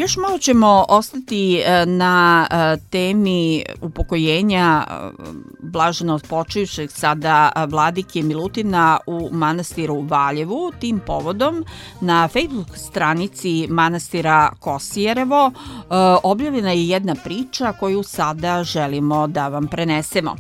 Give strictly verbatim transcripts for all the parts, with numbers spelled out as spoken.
Još malo ćemo ostati na temi upokojenja blaženo počivšeg sada vladike Milutina u manastiru Valjevu. Tim povodom na Facebook stranici manastira Kosijerevo objavljena je jedna priča koju sada želimo da vam prenesemo.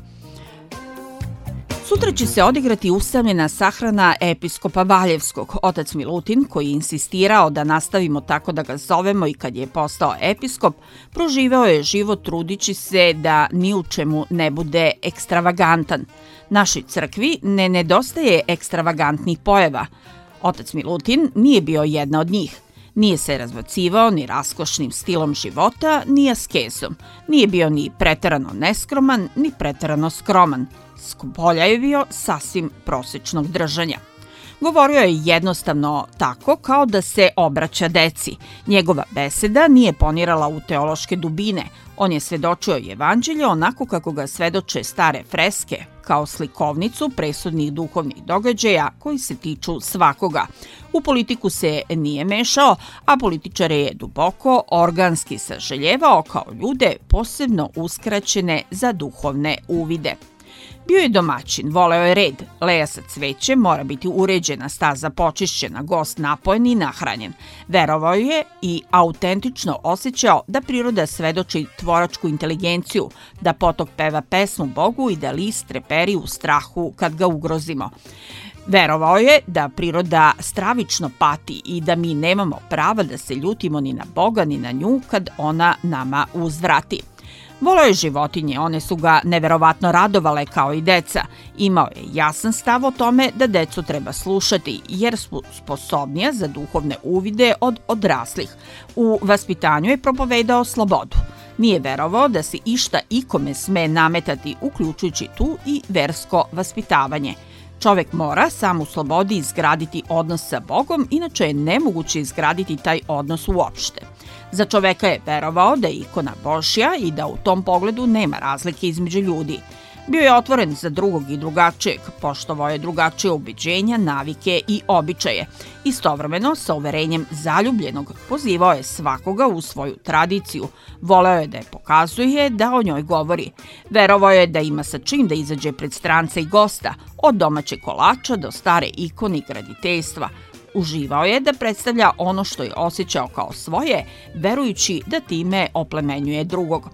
Sutra će se odigrati usamljena sahrana episkopa Valjevskog. Otac Milutin, koji je insistirao da nastavimo tako da ga zovemo i kad je postao episkop, proživeo je život trudići se da ni u čemu ne bude ekstravagantan. Našoj crkvi ne nedostaje ekstravagantnih pojava. Otac Milutin nije bio jedna od njih. Nije se razbacivao ni raskošnim stilom života, ni askezom. Nije bio ni preterano neskroman, ni preterano skroman. Spolja je bio sasvim prosečnog držanja. Govorio je jednostavno tako kao da se obraća deci. Njegova beseda nije ponirala u teološke dubine. On je svedočio evanđelje onako kako ga svedoče stare freske, kao slikovnicu presudnih duhovnih događaja koji se tiču svakoga. U politiku se nije mešao, a političare je duboko organski saželjevao kao ljude posebno uskraćene za duhovne uvide. Bio je domaćin, voleo je red, leja sa cvećem mora biti uređena, staza počišćena, gost napojen i nahranjen. Verovao je i autentično osjećao da priroda svedoči tvoračku inteligenciju, da potok peva pesmu Bogu i da list treperi u strahu kad ga ugrozimo. Verovao je da priroda stravično pati i da mi nemamo prava da se ljutimo ni na Boga ni na nju kad ona nama uzvrati. Voleo je životinje, one su ga neverovatno radovale kao i deca. Imao je jasan stav o tome da decu treba slušati jer su sposobnija za duhovne uvide od odraslih. U vaspitanju je propovedao slobodu. Nije verovao da se išta ikome sme nametati, uključujući tu i versko vaspitavanje. Čovek mora sam u slobodi izgraditi odnos sa Bogom, inače je nemoguće izgraditi taj odnos uopšte. Za čoveka je verovao da je ikona Božja i da u tom pogledu nema razlike između ljudi. Bio je otvoren za drugog i drugačijeg, poštovao je drugačije ubeđenja, navike i običaje. Istovremeno, sa uverenjem zaljubljenog, pozivao je svakoga u svoju tradiciju. Voleo je da je pokazuje, da o njoj govori. Verovao je da ima sa čim da izađe pred stranca i gosta, od domaćeg kolača do stare ikone i graditeljstva. Uživao je da predstavlja ono što je osjećao kao svoje, verujući da time oplemenjuje drugog.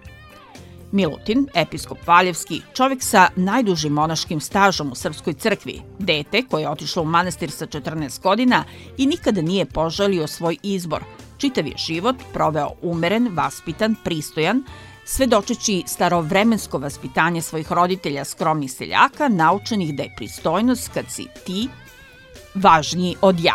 Milutin, episkop Valjevski, čovjek sa najdužim monaškim stažom u Srpskoj crkvi, dete koje je otišlo u manastir sa četrnaest godina i nikada nije požalio svoj izbor. Čitav je život proveo umeren, vaspitan, pristojan, svedočeći starovremensko vaspitanje svojih roditelja skromnih seljaka, naučenih da je pristojnost kad si ti važniji od ja.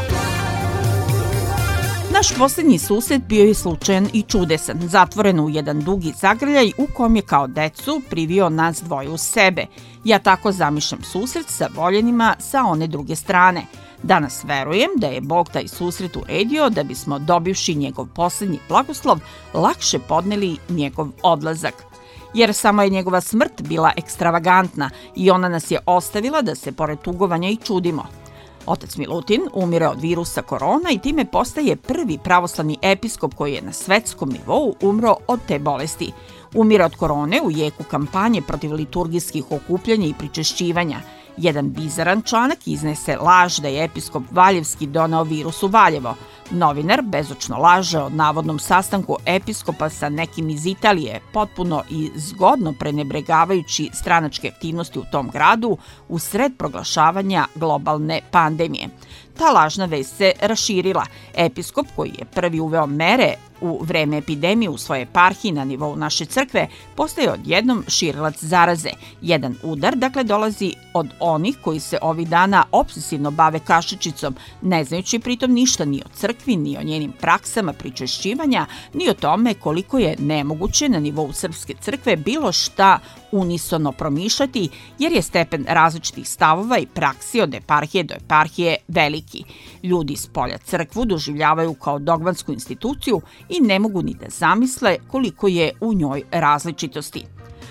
Naš posljednji susret bio je slučajan i čudesan, zatvoren u jedan dugi zagrljaj u kom je kao decu privio nas dvoje uz sebe. Ja tako zamišljam susret sa voljenima sa one druge strane. Danas verujem da je Bog taj susret uredio da bismo, dobivši njegov posljednji blagoslov, lakše podneli njegov odlazak. Jer samo je njegova smrt bila ekstravagantna i ona nas je ostavila da se pored tugovanja i čudimo. Otac Milutin umire od virusa korona i time postaje prvi pravoslavni episkop koji je na svetskom nivou umro od te bolesti. Umire od korone u jeku kampanje protiv liturgijskih okupljanja i pričešćivanja. Jedan bizaran članak iznese laž da je episkop Valjevski doneo virus u Valjevo. Novinar bezočno laže o navodnom sastanku episkopa sa nekim iz Italije, potpuno i zgodno prenebregavajući stranačke aktivnosti u tom gradu u sred proglašavanja globalne pandemije. Ta lažna vest se raširila. Episkop, koji je prvi uveo mere u vreme epidemije u svoje eparhiji na nivou naše crkve, postaje odjednom širilac zaraze. Jedan udar, dakle, dolazi od onih koji se ovih dana obsesivno bave kašičicom, ne znajući pritom ništa ni o crkvi, ni o njenim praksama pričešćivanja, ni o tome koliko je nemoguće na nivou srpske crkve bilo šta unisono promišljati, jer je stepen različitih stavova i praksi od eparhije do eparhije veliki. Ljudi s polja crkvu doživljavaju kao dogmatsku instituciju i ne mogu ni da zamisle koliko je u njoj različitosti.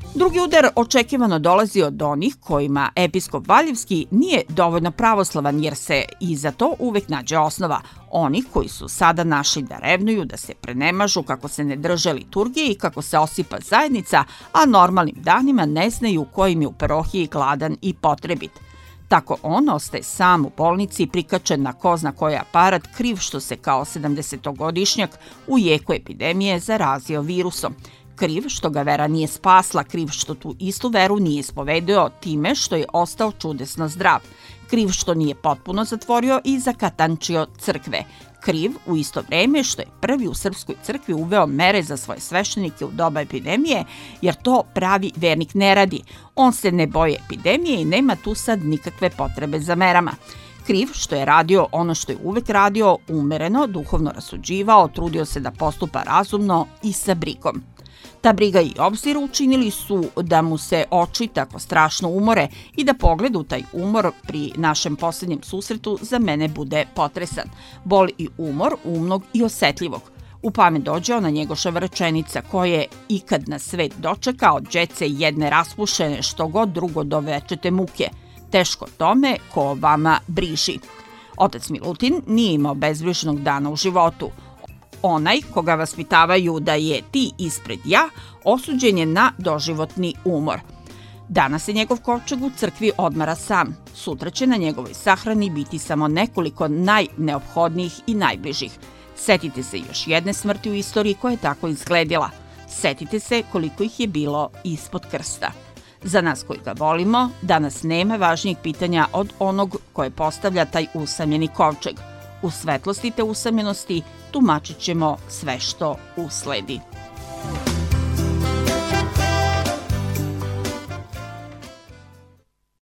Drugi udar očekivano dolazi od onih kojima episkop Valjevski nije dovoljno pravoslavan jer se i za to uvek nađe osnova. Oni koji su sada našli da revnuju, da se prenemažu kako se ne drže liturgije i kako se osipa zajednica, a normalnim danima ne znaju kojim je u parohiji gladan i potrebit. Tako on ostaje sam u bolnici, prikačen na ko zna koji aparat, kriv što se kao sedamdesetogodišnjak u jeku epidemije zarazio virusom. Kriv što ga vera nije spasla, kriv što tu istu veru nije ispovedio time što je ostao čudesno zdrav, kriv što nije potpuno zatvorio i zakatančio crkve, kriv u isto vreme što je prvi u srpskoj crkvi uveo mere za svoje sveštenike u doba epidemije, jer to pravi vernik ne radi. On se ne boji epidemije i nema tu sad nikakve potrebe za merama. Kriv što je radio ono što je uvek radio, umereno, duhovno rasuđivao, trudio se da postupa razumno i sa brigom. Ta briga i obzir učinili su da mu se oči tako strašno umore i da pogled u taj umor pri našem posljednjem susretu za mene bude potresan. Bol i umor umnog i osetljivog. U pamet dođe ona Njegoševa rečenica koje ikad na svet dočeka od džece jedne raspušene što god drugo dovečete muke. Teško tome ko vama briži. Otac Milutin nije imao bezbrižnog dana u životu. Onaj koga vaspitavaju da je ti ispred ja, osuđen je na doživotni umor. Danas se njegov kovčeg u crkvi odmara sam. Sutra će na njegovoj sahrani biti samo nekoliko najneophodnijih i najbližih. Setite se još jedne smrti u istoriji koja je tako izgledila. Setite se koliko ih je bilo ispod krsta. Za nas koji ga volimo, danas nema važnijih pitanja od onog koje postavlja taj usamljeni kovčeg. U svetlosti te usamljenosti tumačit ćemo sve što usledi.